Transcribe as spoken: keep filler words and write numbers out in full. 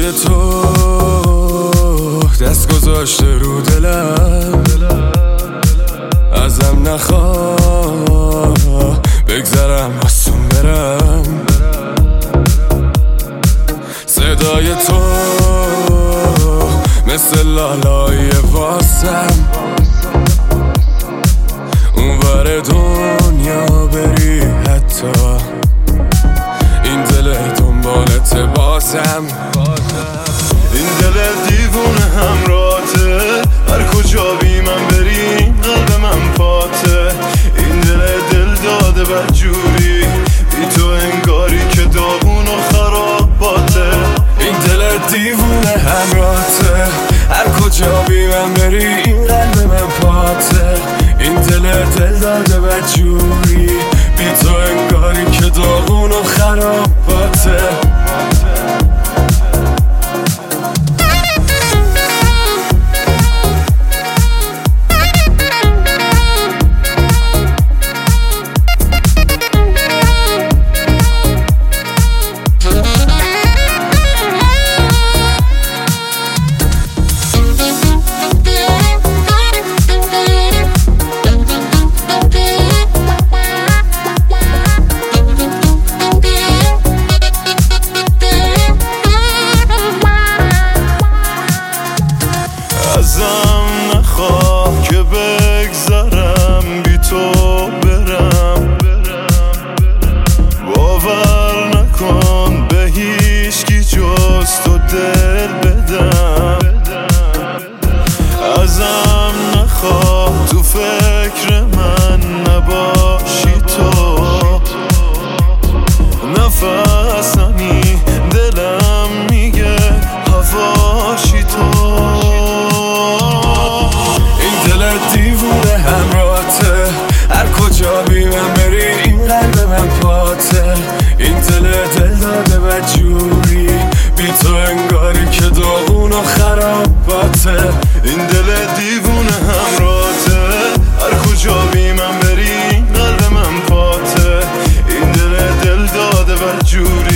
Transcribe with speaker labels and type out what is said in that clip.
Speaker 1: صدای تو دست گذاشته رو دلم، ازم نخواه بگذرم آسون برم. صدای تو مثل لالای واسم، اون ور دنیا بری حتی این دل دنبالت بازم.
Speaker 2: این دل دیوونه همراته، هر کجا بی من بری قلب من پاته. این دل دل داده بدجوری، بی تو انگاری که داغون و خراباته.
Speaker 1: این دل دیوونه همراته، هر کجا بی من بری این قلب من پاته. این دل دل داده بدجوری، بی تو انگاری که داغون و خراباته.
Speaker 2: ازم نخواه که بگذرم بی تو برم، باور نکن به هیچ کی جز تو دل بدم. ازم نخواه تو فکر من نباشی تو، نفسمی دلم میگه هواشی تو.
Speaker 1: دیوونه همراته، هر کجا بی من بری این قلب من پاته. این دل دل داده بدجوری، بی تو انگاری که داغون و خراباته.
Speaker 2: این دل دیوونه همراته، هر کجا بی من بری قلب من پاته. این دل دل داده بدجوری